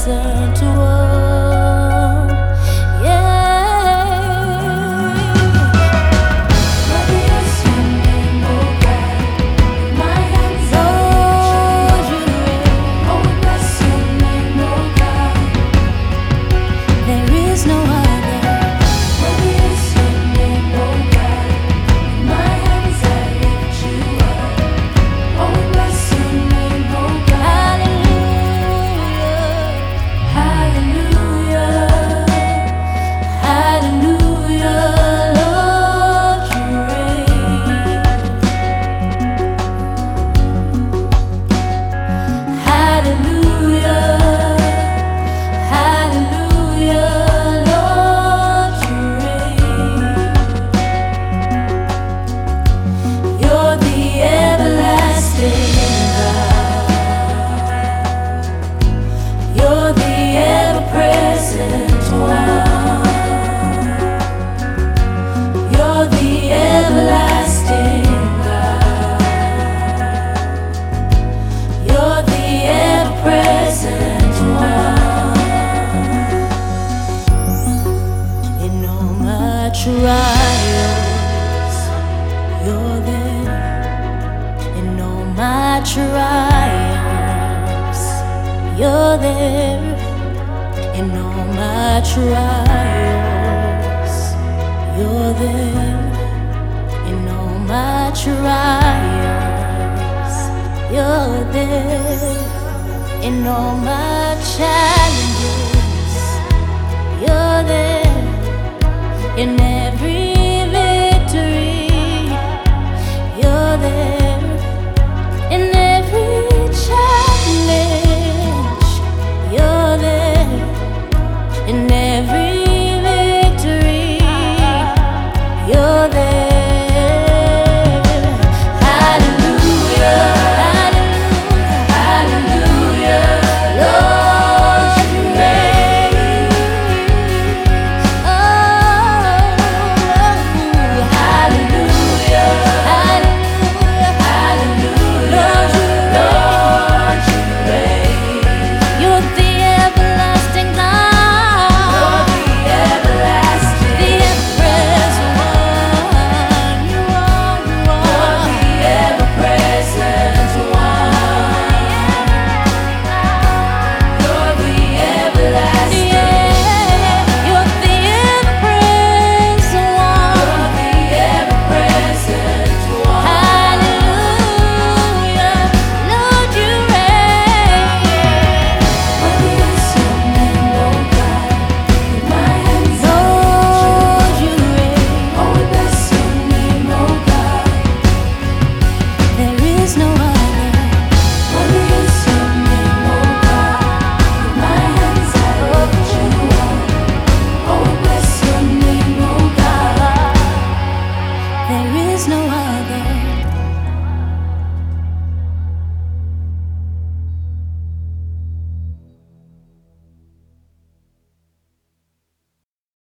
present one. Yeah. What is your name, oh God? My hands are you. Oh, we bless your name, oh God. There is no other. What is your name, oh God? My hands I lift you up. Oh, we bless your name, oh God. Hallelujah, hallelujah, hallelujah, Lord, you reign. Hallelujah, hallelujah, Lord, you reign. You're the everlasting God. You're the ever-present one. You're the everlasting God. You're the ever-present one. In all my trials, you're there. In all my trials, you're there. In all my trials, you're there. In all my trials, you're there. In all my challenges, you're there. In every victory, you're there. In every challenge, you're there. In every victory, you're there. Hallelujah, hallelujah, hallelujah, Lord, you reign. Oh, hallelujah, hallelujah, hallelujah, Lord, you reign. You're the everlasting God. You're the everlasting, the ever-present one. You are, you're the ever-present one. You're the everlasting. Yeah, you're the ever-present one. You're the ever-present one. Hallelujah, Lord, you reign. What is your name, oh God? My hands Lord, you reign. Oh, we bless your name, oh God. There is no other. What is your name, oh God? My hands I lift you up. Oh, we bless your name, oh God. There is no other.